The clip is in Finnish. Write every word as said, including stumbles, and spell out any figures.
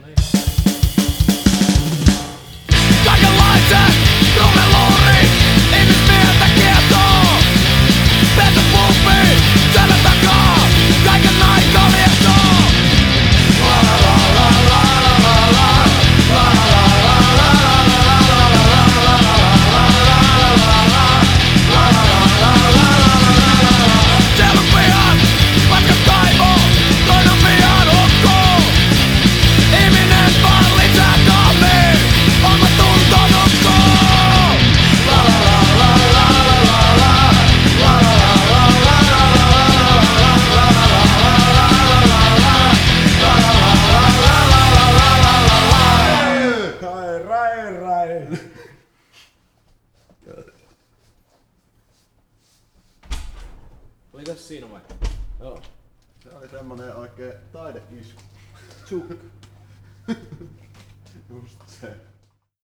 Kaikenlaiset rumeluurit, ihmismieltä kietoo. Petä puppi, selän takaa, kaiken aika liehtoo. La la la la la la la la la siellä on pian, matkat kaivoo, toinen pian hukkuu. Ihminen vaan lisää kahvia, oma tunto nukkuu. La la la la la la la la la Rai, rai, rai. Olikas siinä vai? Joo. Se oli semmonen oikee taideisku. Tsuk.